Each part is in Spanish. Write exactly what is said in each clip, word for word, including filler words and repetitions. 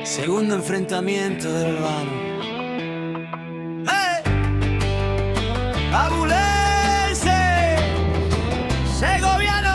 Segundo enfrentamiento del Albano. ¡Hey! Abulense, segoviano.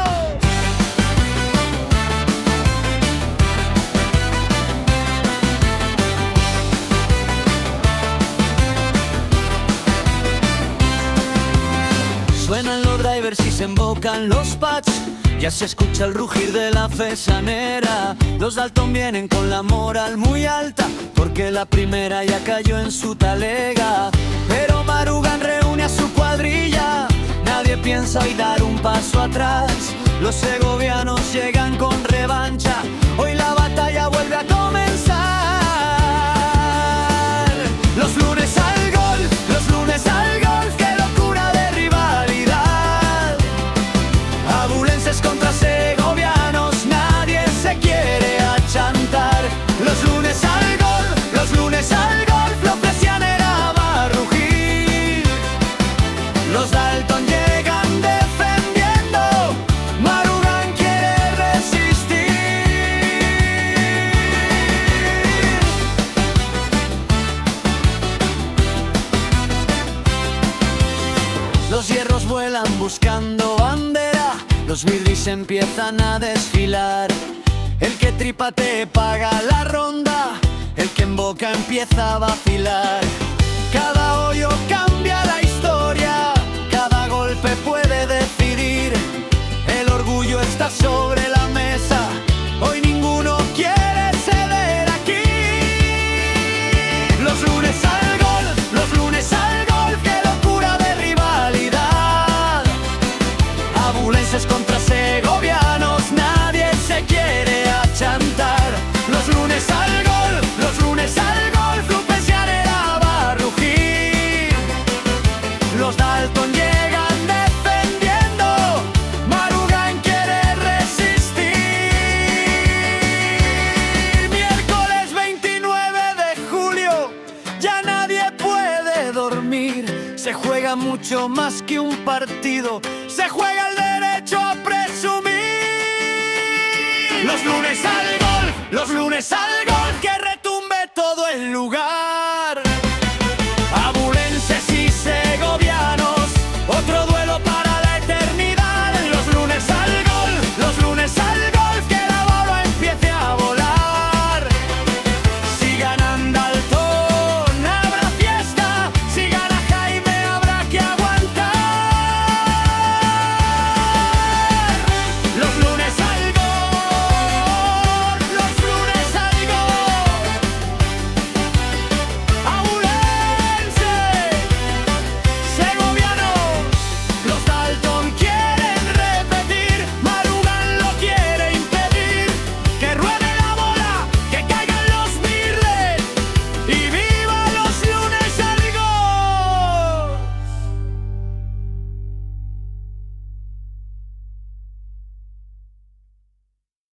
Suenan los drivers y se embocan los patch. Ya se escucha el rugir de la fesanera. Los Dalton vienen con la moral muy alta, porque la primera ya cayó en su talega. Pero Marugan reúne a su cuadrilla. Nadie piensa hoy dar un paso atrás. Los segovianos llegan con revancha. Hoy la batalla vuelve a comenzar. Los lunes al gol, los lunes al gol. ¡Qué locura de rivalidad! Abulenses contra segovianos, nadie se quiere achantar. Los lunes al gol, los lunes al gol. Flopesianera va a rugir. Los Dalton llegan defendiendo. Marugan quiere resistir. Los hierros vuelan buscando bandera. Los Mirdis empiezan a desfilar. El que tripa te paga la ronda. El que emboca empieza a vacilar. Cada hoyo cambia la historia. Cada golpe puede decidir. El orgullo está sobre la mesa. Hoy ninguno quiere ceder aquí. Los lunes al gol, los lunes al gol. ¡Qué locura de rivalidad! Abulenses contra segovianos, nadie se quiere achantar. Los lunes al gol, los lunes al gol. Flopesianera va a rugir. Los Dalton llegan defendiendo. Marugan quiere resistir. Miércoles veintinueve de julio, ya nadie puede dormir. Se juega mucho más que un partido. Se juega el derecho a presumir. Los lunes al gol, los lunes al gol. Que retumbe todo el lugar.